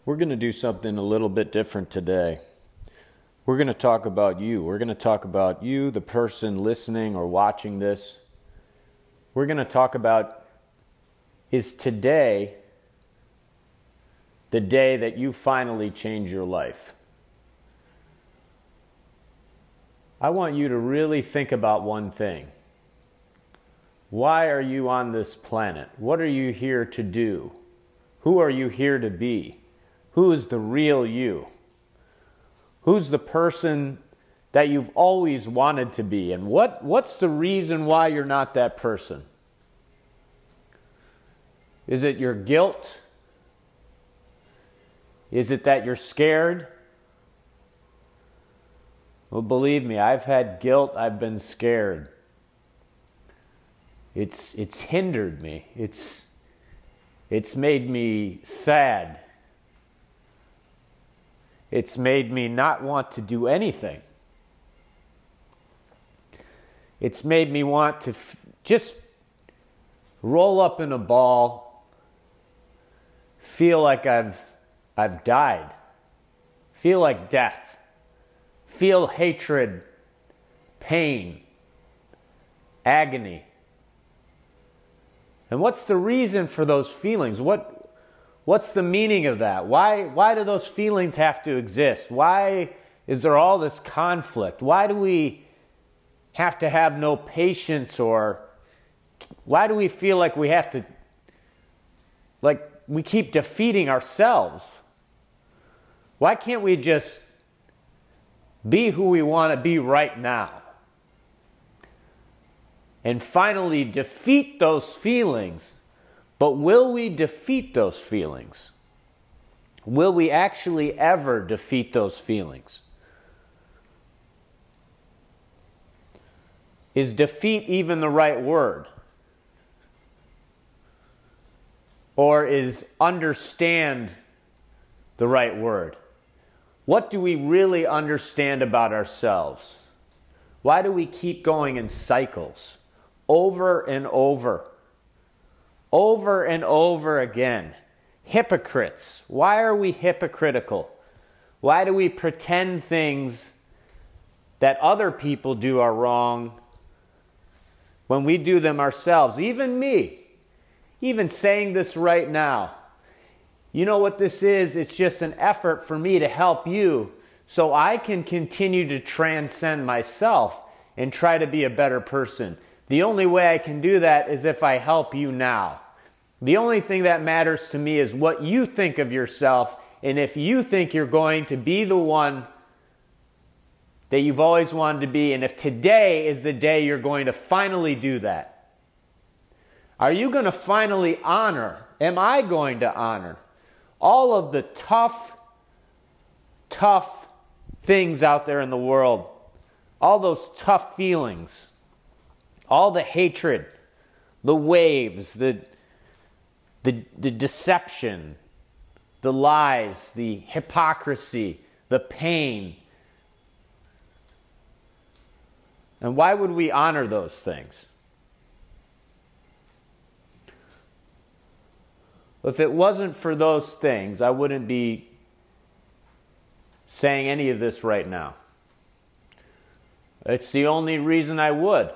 We're going to do something a little bit different today. We're going to talk about you. We're going to talk about you, the person listening or watching this. We're going to talk about, is today the day that you finally change your life? I want you to really think about one thing. Why are you on this planet? What are you here to do? Who are you here to be? Who is the real you? Who's the person that you've always wanted to be? And what's the reason why you're not that person? Is it your guilt? Is it that you're scared? Well, believe me, I've had guilt, I've been scared. It's hindered me. It's made me sad. It's made me not want to do anything. It's made me want to just roll up in a ball, feel like I've died, feel like death, feel hatred, pain, agony. And what's the reason for those feelings? What's the meaning of that? Why do those feelings have to exist? Why is there all this conflict? Why do we have to have no patience, or why do we feel like we have to, like we keep defeating ourselves? Why can't we just be who we want to be right now? And finally defeat those feelings. But will we defeat those feelings? Will we actually ever defeat those feelings? Is defeat even the right word? Or is understand the right word? What do we really understand about ourselves? Why do we keep going in cycles? Over and over. Over and over again. Hypocrites. Why are we hypocritical? Why do we pretend things that other people do are wrong when we do them ourselves? Even me. Even saying this right now. You know what this is? It's just an effort for me to help you so I can continue to transcend myself and try to be a better person. The only way I can do that is if I help you now. The only thing that matters to me is what you think of yourself, and if you think you're going to be the one that you've always wanted to be, and if today is the day you're going to finally do that. Are you going to finally honor? Am I going to honor all of the tough things out there in the world? All those tough feelings. All the hatred, the waves, the deception, the lies, the hypocrisy, the pain. And why would we honor those things? If it wasn't for those things, I wouldn't be saying any of this right now. It's the only reason I would.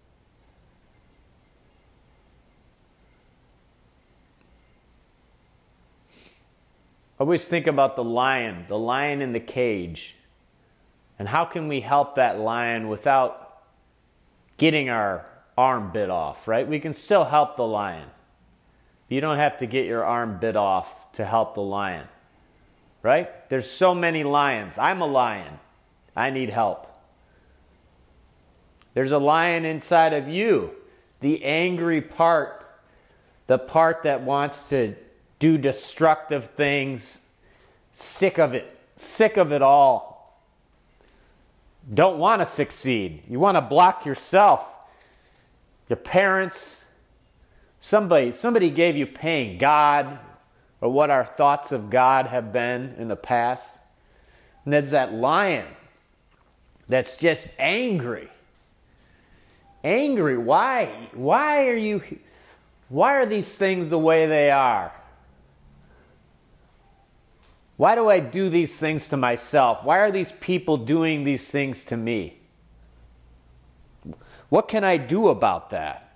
I always think about the lion in the cage. And how can we help that lion without getting our arm bit off, right? We can still help the lion. You don't have to get your arm bit off to help the lion, right? There's so many lions. I'm a lion. I need help. There's a lion inside of you, the angry part, the part that wants to do destructive things, sick of it all. Don't want to succeed. You want to block yourself. Your parents, somebody gave you pain, God, or what our thoughts of God have been in the past. And there's that lion that's just angry. Angry. Why? Why are these things the way they are? Why do I do these things to myself? Why are these people doing these things to me? What can I do about that?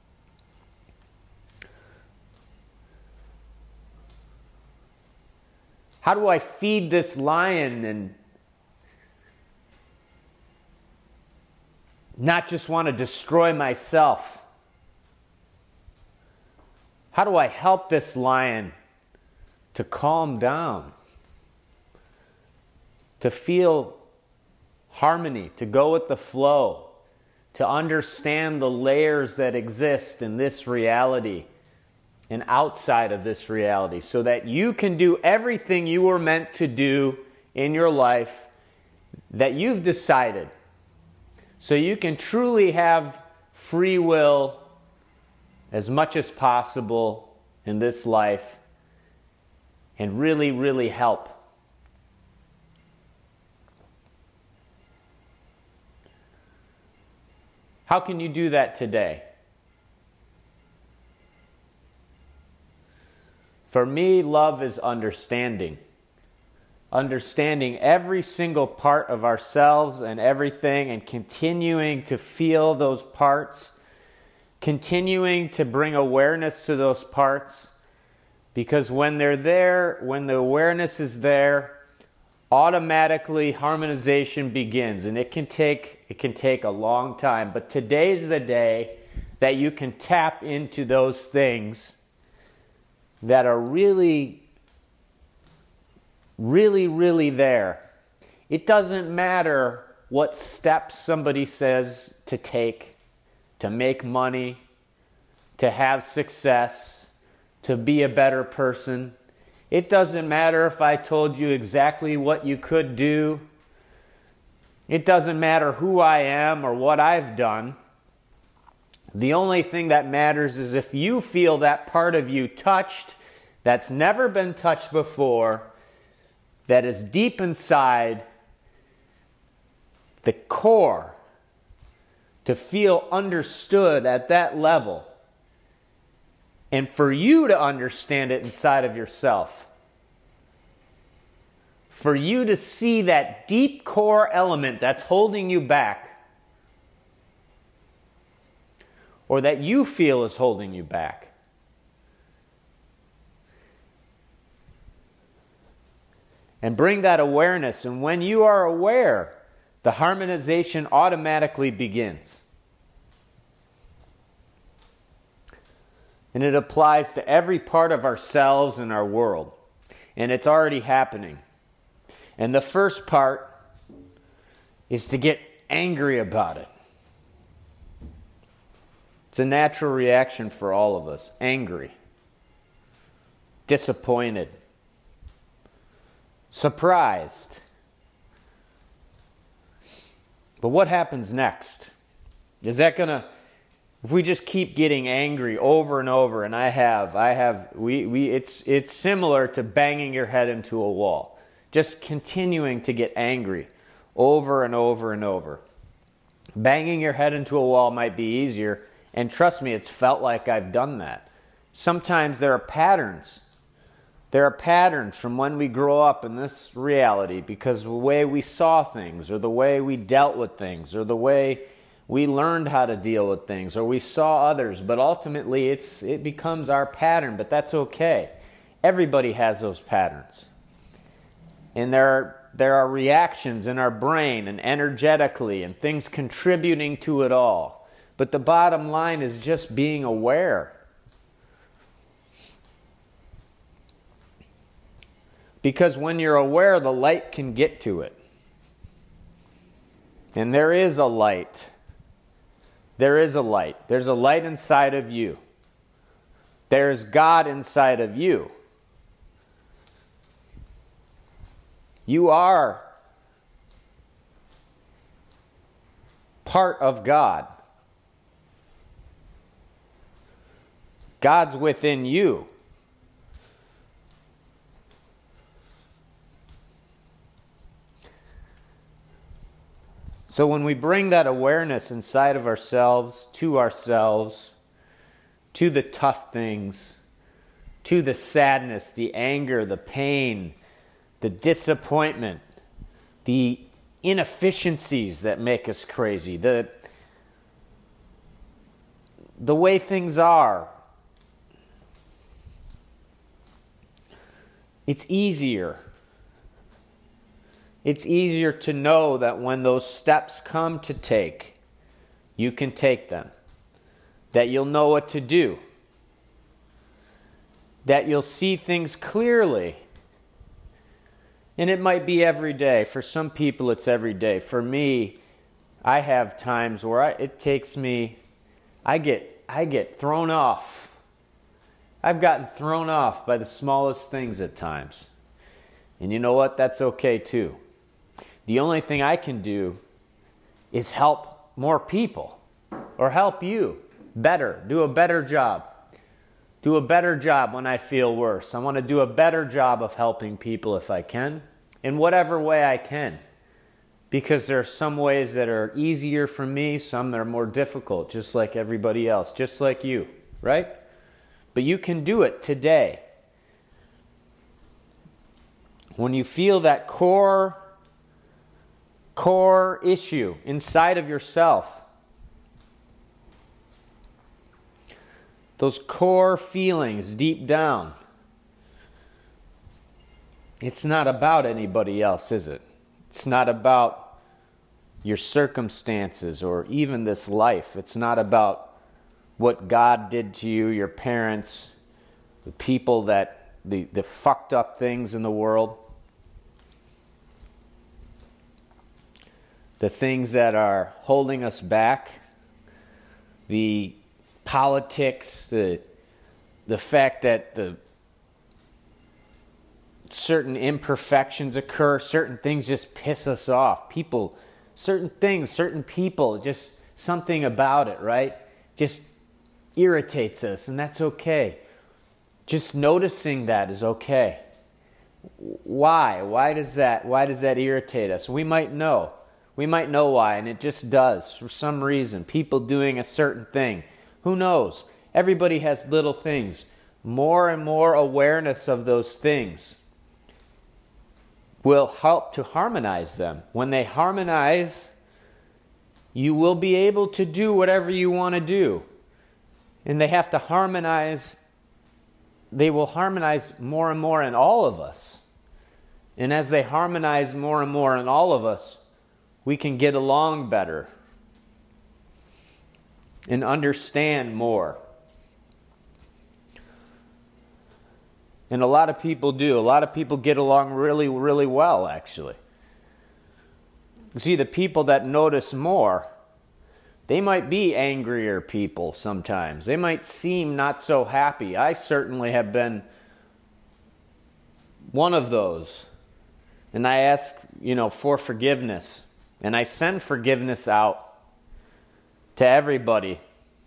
How do I feed this lion and not just want to destroy myself? How do I help this lion to calm down, to feel harmony, to go with the flow, to understand the layers that exist in this reality and outside of this reality, so that you can do everything you were meant to do in your life that you've decided, so you can truly have free will as much as possible in this life and really, really help. How can you do that today? For me, love is understanding. Understanding every single part of ourselves and everything, and continuing to feel those parts, continuing to bring awareness to those parts, because when they're there, when the awareness is there, automatically harmonization begins, and it can take a long time, but today's the day that you can tap into those things that are really, really, really there. It doesn't matter what steps somebody says to take to make money, to have success, to be a better person. It doesn't matter if I told you exactly what you could do. It doesn't matter who I am or what I've done. The only thing that matters is if you feel that part of you touched, that's never been touched before, that is deep inside the core, to feel understood at that level, and for you to understand it inside of yourself. For you to see that deep core element that's holding you back, or that you feel is holding you back. And bring that awareness, and when you are aware, the harmonization automatically begins. And it applies to every part of ourselves and our world. And it's already happening. And the first part is to get angry about it. It's a natural reaction for all of us. Angry. Disappointed. Surprised. But what happens next? Is that going to... If we just keep getting angry over and over, and it's similar to banging your head into a wall. Just continuing to get angry over and over and over. Banging your head into a wall might be easier, and trust me, it's felt like I've done that. Sometimes there are patterns. There are patterns from when we grow up in this reality, because the way we saw things, or the way we dealt with things, or the way we learned how to deal with things, or we saw others, but ultimately it becomes our pattern, but that's okay. Everybody has those patterns. And there are reactions in our brain and energetically and things contributing to it all. But the bottom line is just being aware. Because when you're aware, the light can get to it. And there is a light. There is a light. There's a light inside of you. There's God inside of you. You are part of God. God's within you. So when we bring that awareness inside of ourselves, to the tough things, to the sadness, the anger, the pain, the disappointment, the inefficiencies that make us crazy, the way things are. It's easier. It's easier to know that when those steps come to take, you can take them. That you'll know what to do. That you'll see things clearly. And it might be every day. For some people, it's every day. For me, I have times where I get thrown off. I've gotten thrown off by the smallest things at times. And you know what? That's okay too. The only thing I can do is help more people or help you better, do a better job. Do a better job when I feel worse. I want to do a better job of helping people if I can, in whatever way I can. Because there are some ways that are easier for me, some that are more difficult, just like everybody else, just like you, right? But you can do it today. When you feel that core issue inside of yourself, those core feelings deep down, it's not about anybody else, is it? It's not about your circumstances or even this life. It's not about what God did to you, your parents, the people that, the fucked up things in the world, the things that are holding us back, the politics, the fact that the certain imperfections occur, certain things just piss us off. People, certain things, certain people, just something about it, right? Just irritates us, and that's okay. Just noticing that is okay. Why? Why does that irritate us? We might know. We might know why, and it just does for some reason. People doing a certain thing. Who knows? Everybody has little things. More and more awareness of those things will help to harmonize them. When they harmonize, you will be able to do whatever you want to do. And they have to harmonize. They will harmonize more and more in all of us. And as they harmonize more and more in all of us, we can get along better and understand more. And a lot of people do. A lot of people get along really, really well, actually. You see, the people that notice more, they might be angrier people sometimes. They might seem not so happy. I certainly have been one of those. And I ask, for forgiveness. And I send forgiveness out to everybody.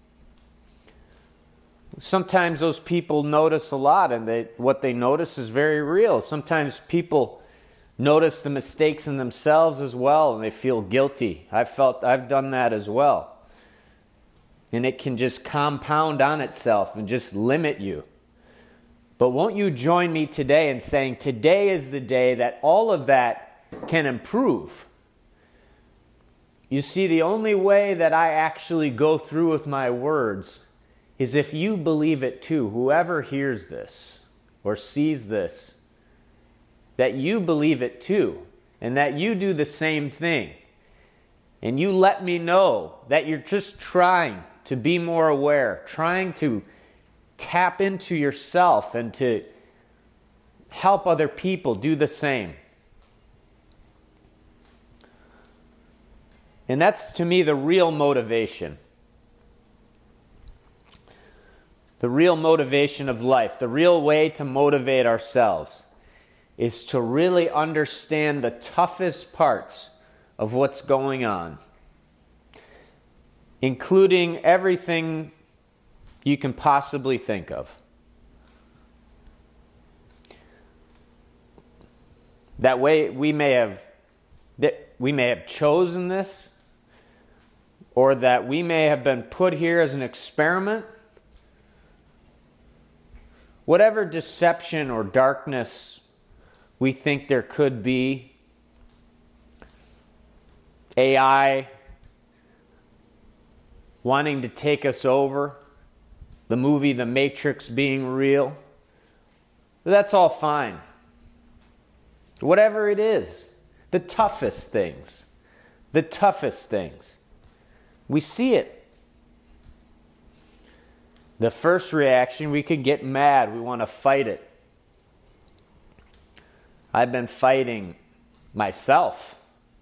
Sometimes those people notice a lot, and what they notice is very real. Sometimes people notice the mistakes in themselves as well, and they feel guilty. I've done that as well. And it can just compound on itself and just limit you. But won't you join me today in saying today is the day that all of that can improve? You see, the only way that I actually go through with my words is if you believe it too. Whoever hears this or sees this, that you believe it too, and that you do the same thing. And you let me know that you're just trying to be more aware, trying to tap into yourself and to help other people do the same. And that's, to me, the real motivation. The real motivation of life, the real way to motivate ourselves is to really understand the toughest parts of what's going on, including everything you can possibly think of. That way we may have chosen this, or that we may have been put here as an experiment. Whatever deception or darkness We think there could be AI wanting to take us over, the movie The Matrix being real. That's all fine. Whatever it is, the toughest things, we see it. The first reaction, we can get mad, we want to fight it. I've been fighting myself.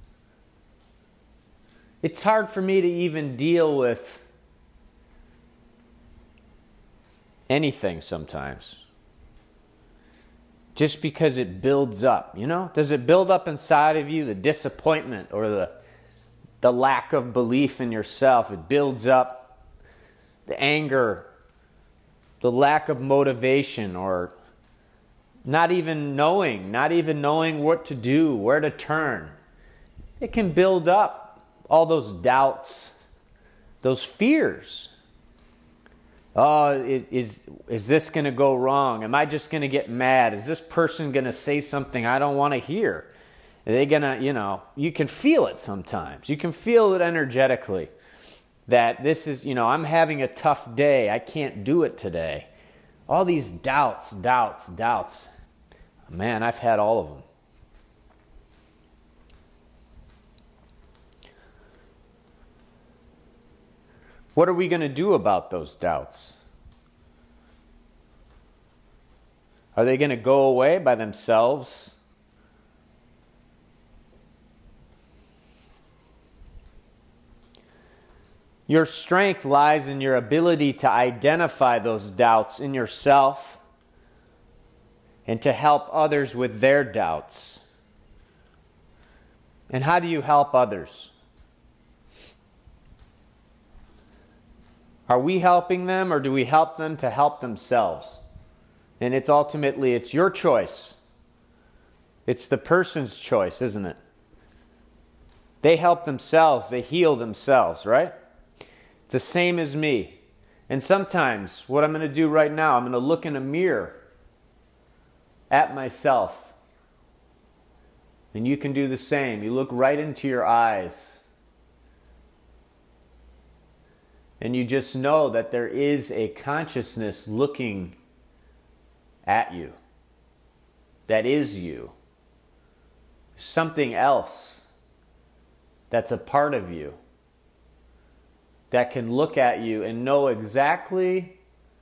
It's hard for me to even deal with anything sometimes. Just because it builds up, you know? Does it build up inside of you, the disappointment or the lack of belief in yourself? It builds up the anger, the lack of motivation, or not even knowing what to do, where to turn. It can build up all those doubts, those fears. Oh, is this going to go wrong? Am I just going to get mad? Is this person going to say something I don't want to hear? Are they going to, you can feel it sometimes. You can feel it energetically that this is, I'm having a tough day. I can't do it today. All these doubts. Man, I've had all of them. What are we going to do about those doubts? Are they going to go away by themselves? Your strength lies in your ability to identify those doubts in yourself and to help others with their doubts. And how do you help others? Are we helping them, or do we help them to help themselves? And it's your choice. It's the person's choice, isn't it? They help themselves, they heal themselves, right? It's the same as me. And sometimes what I'm going to do right now, I'm going to look in a mirror at myself. And you can do the same. You look right into your eyes. And you just know that there is a consciousness looking at you. That is you. Something else that's a part of you that can look at you and know exactly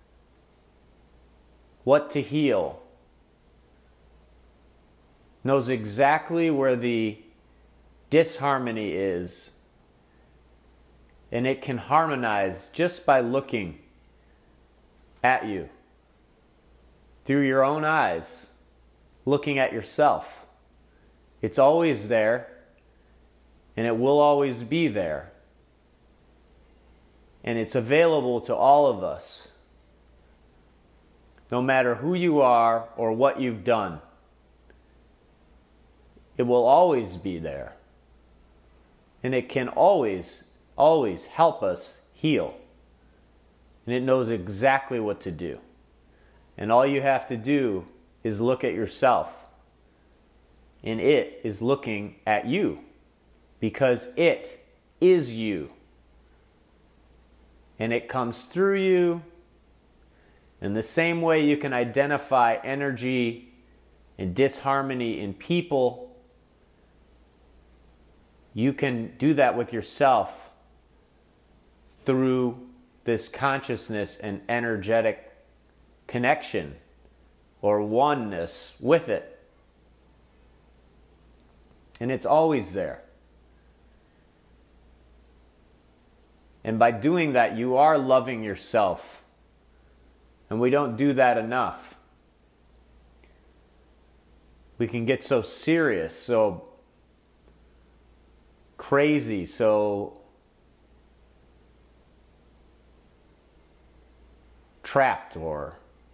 what to heal. Knows exactly where the disharmony is. And it can harmonize just by looking at you through your own eyes, looking at yourself. It's always there, and it will always be there. And it's available to all of us, no matter who you are or what you've done. It will always be there. And it can always help us heal. And it knows exactly what to do. And all you have to do is look at yourself. And it is looking at you. Because it is you. And it comes through you. In the same way you can identify energy and disharmony in people, you can do that with yourself through this consciousness and energetic connection or oneness with it. And it's always there. And by doing that, you are loving yourself. And we don't do that enough. We can get so serious, so crazy, so trapped, or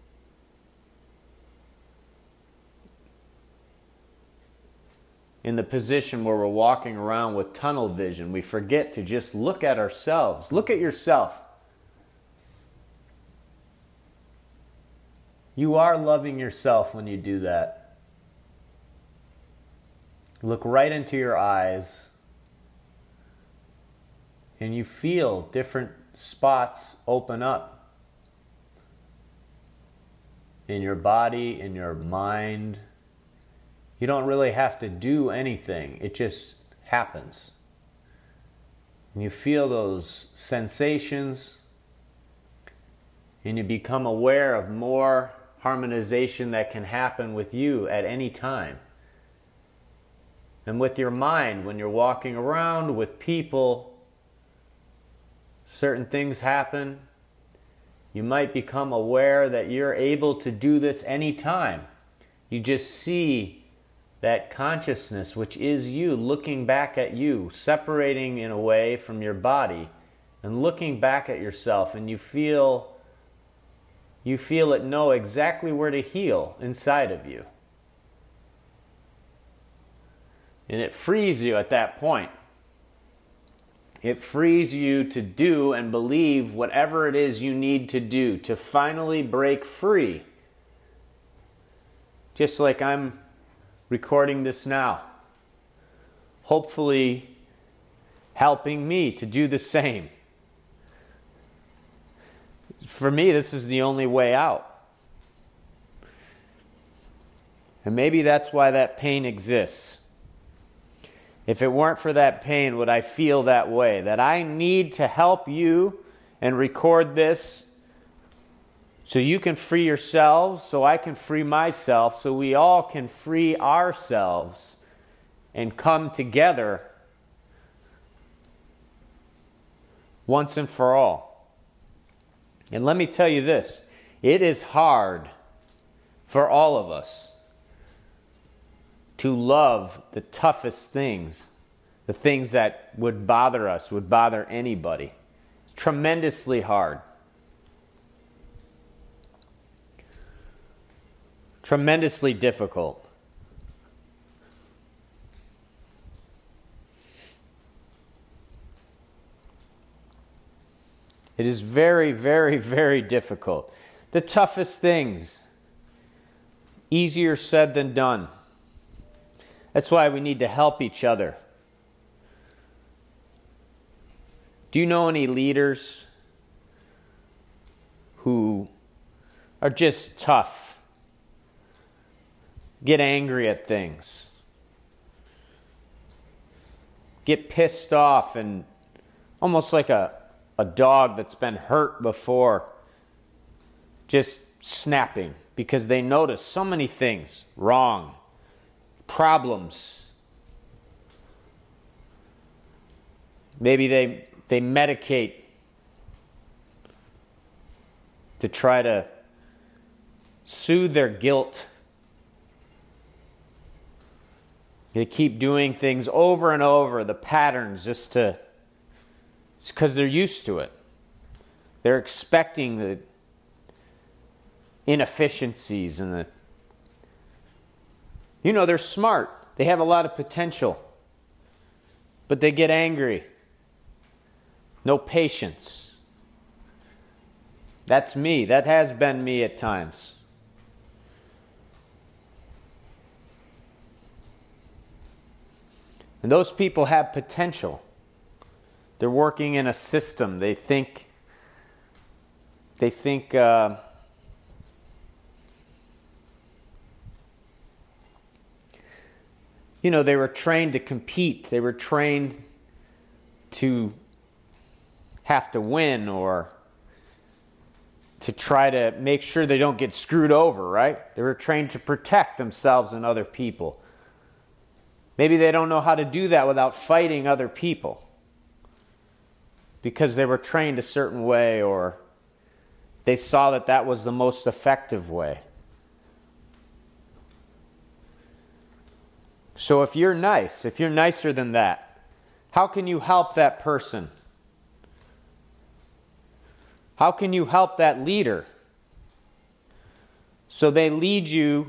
in the position where we're walking around with tunnel vision. We forget to just look at ourselves. Look at yourself. You are loving yourself when you do that. Look right into your eyes, and you feel different spots open up in your body, in your mind. You don't really have to do anything. It just happens. And you feel those sensations, and you become aware of more harmonization that can happen with you at any time. And with your mind, when you're walking around with people, certain things happen. You might become aware that you're able to do this anytime. You just see that consciousness, which is you, looking back at you, separating in a way from your body, and looking back at yourself, and you feel it know exactly where to heal inside of you. And it frees you at that point. It frees you to do and believe whatever it is you need to do to finally break free. Just like I'm recording this now. Hopefully helping me to do the same. For me, this is the only way out. And maybe that's why that pain exists. If it weren't for that pain, would I feel that way? That I need to help you and record this so you can free yourselves, so I can free myself, so we all can free ourselves and come together once and for all. And let me tell you this, it is hard for all of us to love the toughest things, the things that would bother us, would bother anybody. It's tremendously hard. Tremendously difficult. It is very, very, very difficult. The toughest things, easier said than done. That's why we need to help each other. Do you know any leaders who are just tough, get angry at things, get pissed off, and almost like a dog that's been hurt before, just snapping because they notice so many things wrong, problems. Maybe they medicate to try to soothe their guilt. They keep doing things over and over, the patterns, it's because they're used to it. They're expecting the inefficiencies and they're smart. They have a lot of potential. But they get angry. No patience. That's me. That has been me at times. And those people have potential. They're working in a system. They think they were trained to compete. They were trained to have to win or to try to make sure they don't get screwed over, right? They were trained to protect themselves and other people. Maybe they don't know how to do that without fighting other people because they were trained a certain way or they saw that was the most effective way. So if you're nice, if you're nicer than that, how can you help that person? How can you help that leader so they lead you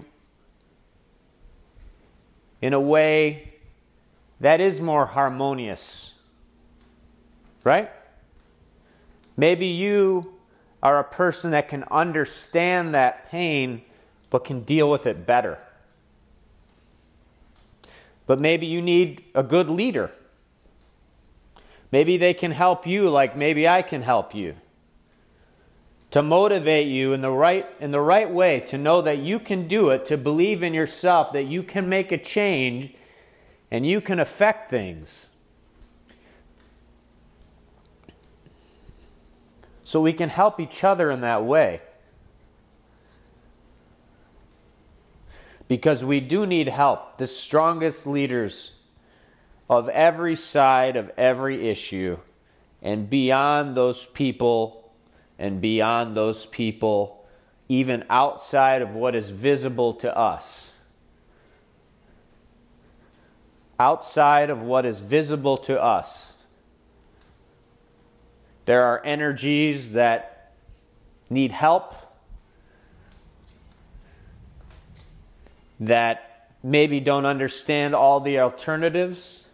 in a way that is more harmonious? Right? Maybe you are a person that can understand that pain but can deal with it better. But maybe you need a good leader. Maybe they can help you like maybe I can help you. To motivate you in the right way, to know that you can do it, to believe in yourself, that you can make a change and you can affect things. So we can help each other in that way. Because we do need help. The strongest leaders of every side of every issue, and beyond those people, even outside of what is visible to us. Outside of what is visible to us, there are energies that need help, that maybe don't understand all the alternatives,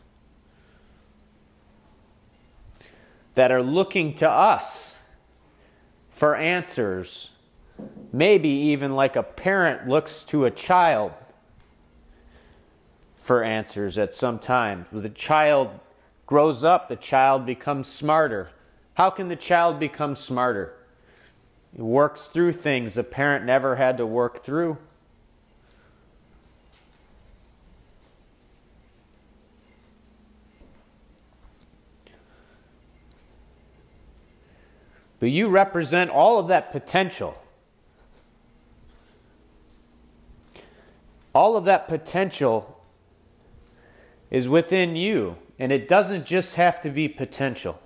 that are looking to us for answers, maybe even like a parent looks to a child for answers at some time. When the child grows up, the child becomes smarter. How can the child become smarter? He works through things the parent never had to work through. But you represent all of that potential. All of that potential is within you, and it doesn't just have to be potential.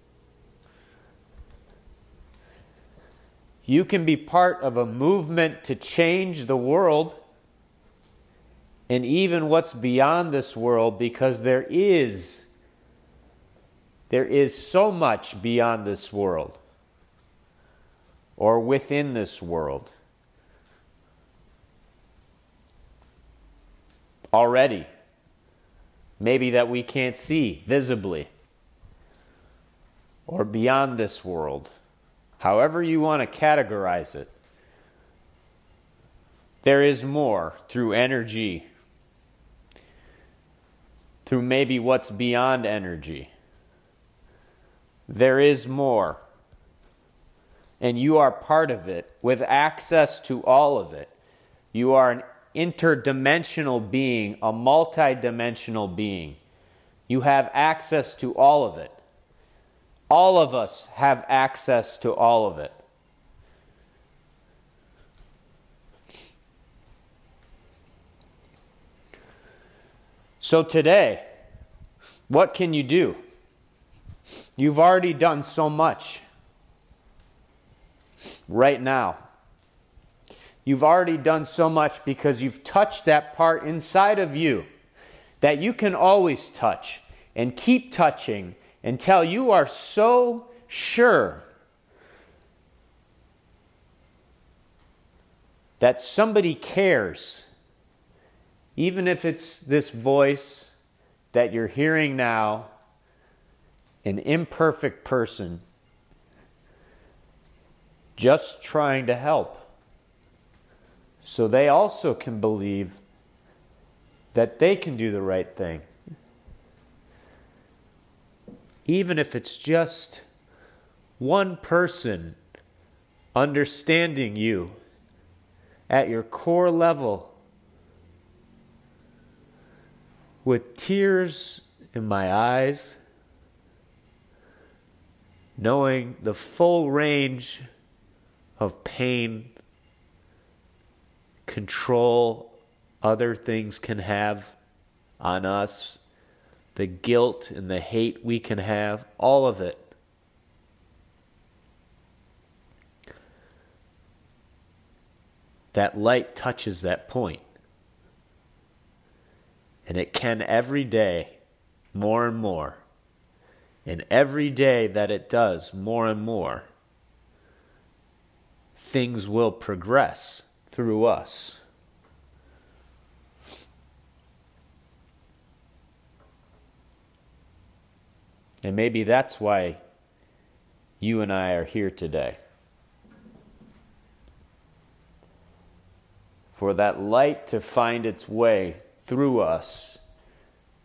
You can be part of a movement to change the world and even what's beyond this world, because there is so much beyond this world or within this world already. Maybe that we can't see visibly, or beyond this world. However you want to categorize it. There is more through energy, through maybe what's beyond energy. There is more. And you are part of it with access to all of it. You are an interdimensional being, a multidimensional being. You have access to all of it. All of us have access to all of it. So today, what can you do? You've already done so much right now. You've already done so much because you've touched that part inside of you that you can always touch and keep touching until you are so sure that somebody cares, even if it's this voice that you're hearing now, an imperfect person, just trying to help. So they also can believe that they can do the right thing. Even if it's just one person understanding you at your core level, with tears in my eyes, knowing the full range of pain, control other things can have on us, the guilt and the hate we can have, all of it. That light touches that point. And it can every day, more and more. And every day that it does more and more, things will progress through us. And maybe that's why you and I are here today. For that light to find its way through us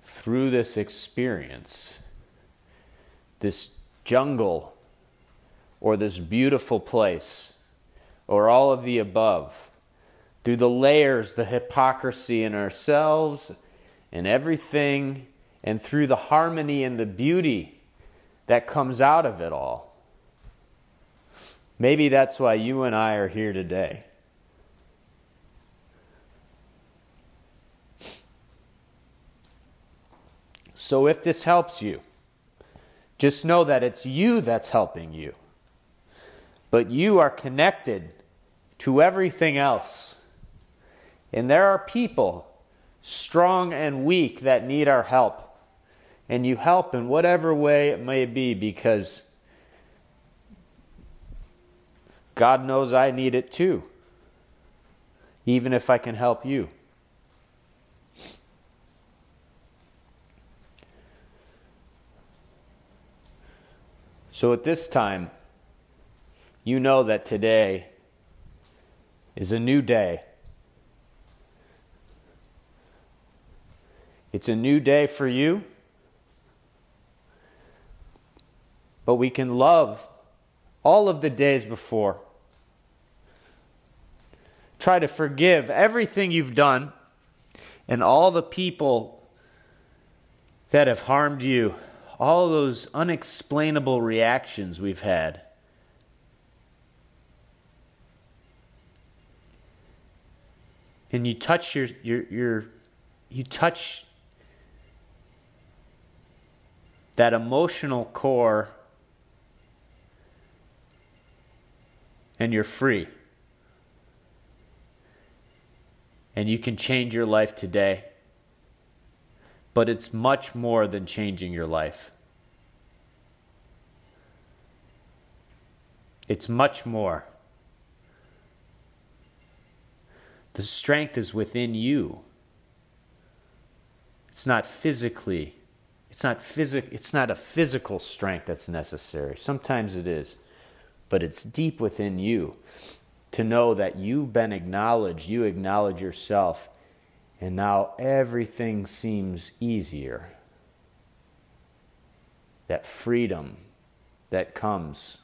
through this experience, this jungle, or this beautiful place, or all of the above, through the layers, the hypocrisy in ourselves and everything, and through the harmony and the beauty that comes out of it all. Maybe that's why you and I are here today. So if this helps you, just know that it's you that's helping you. But you are connected to everything else. And there are people, strong and weak, that need our help. And you help in whatever way it may be, because God knows I need it too, even if I can help you. So at this time, you know that today is a new day. It's a new day for you, but we can love all of the days before. Try to forgive everything you've done and all the people that have harmed you, all those unexplainable reactions we've had. And you touch you touch that emotional core, and you're free. And you can change your life today. But it's much more than changing your life. It's much more. The strength is within you. It's not a physical strength that's necessary. Sometimes it is, but it's deep within you to know that you've been acknowledged, you acknowledge yourself, and now everything seems easier. That freedom that comes.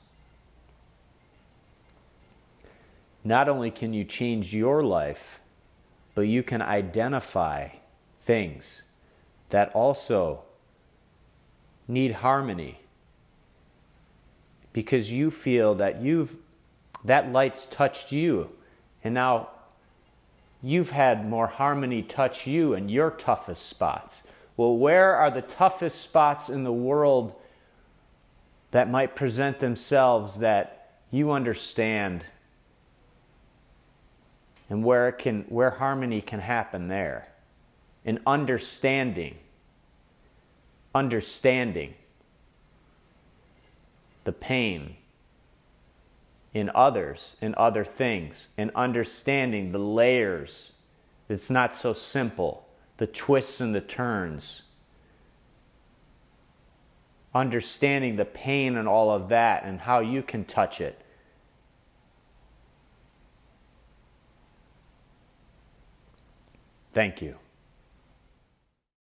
Not only can you change your life, but you can identify things that also need harmony, because you feel that that light's touched you, and now you've had more harmony touch you in your toughest spots. Well, where are the toughest spots in the world that might present themselves that you understand, and where harmony can happen there? And understanding the pain in others, in other things, and understanding the layers. It's not so simple, the twists and the turns. Understanding the pain and all of that, and how you can touch it. Thank you.